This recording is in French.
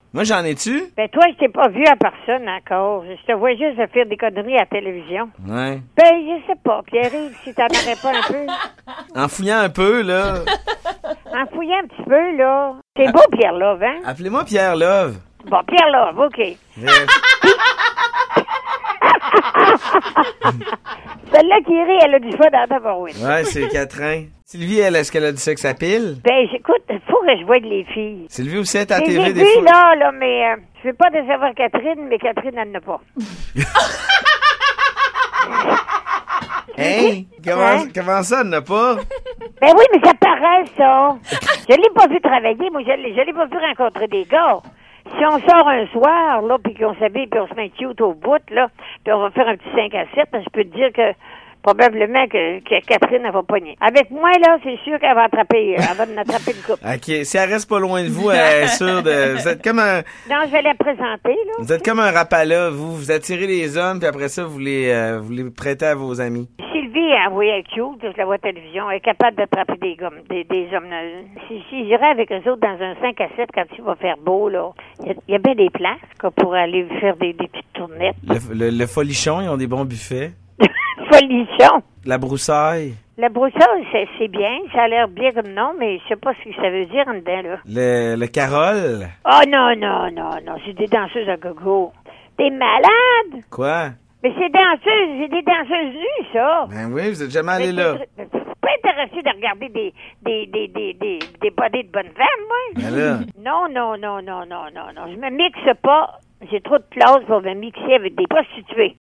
Moi, j'en ai-tu? Ben, toi, je t'ai pas vu en personne encore. Je te vois juste faire des conneries à la télévision. Ouais. Ben, je sais pas, Pierre-Yves, si t'en aurais pas un peu. En fouillant un peu, là. En fouillant un petit peu, là. C'est beau, Pierre Love, hein? Appelez-moi Pierre Love. Bon, Pierre Love, OK. Celle-là qui rit, elle a du fun dans ta barouine. Ouais, c'est Catherine. Sylvie, elle, est-ce qu'elle a du sexe à pile? Ben, écoute, faut que je voie les filles. Sylvie aussi est à la Je les TV ai des vues, fois. là, mais je veux pas décevoir Catherine, mais Catherine, elle n'a pas. Hein? Comment ça, elle n'a pas? Ben oui, mais ça paraît, ça. Je l'ai pas vu travailler, moi, je l'ai pas vu rencontrer des gars. Si on sort un soir, là, puis qu'on s'habille, puis on se met cute au bout, là, puis on va faire un petit 5 à 7, je peux te dire que probablement que Catherine, elle va pogner. Avec moi, là, c'est sûr qu'elle va attraper, elle va en attraper une coupe. OK. Si elle reste pas loin de vous, elle est sûre de... Vous êtes comme un... Non, je vais la présenter, là. Vous êtes comme un rapala, vous attirez les hommes, puis après ça, vous les prêtez à vos amis. Sylvie, oui, elle est cute, je la vois à la télévision, elle est capable d'attraper des hommes. Si j'irais avec eux autres dans un 5 à 7 quand il va faire beau, là, il y a bien des places, quoi, pour aller faire des petites tournettes. Le folichon, ils ont des bons buffets. Folichon. La broussaille. La broussaille, c'est bien, ça a l'air bien comme nom, mais je sais pas ce que ça veut dire en dedans, là. Le carole. Oh non, c'est des danseuses à gogo. T'es malade? Quoi? Mais c'est des danseuses nues, ça. Ben oui, vous êtes jamais allé Mais là. Je suis pas intéressé de regarder des bodies de bonnes femmes, moi. Ben là. Non. Je me mixe pas. J'ai trop de place pour me mixer avec des prostituées.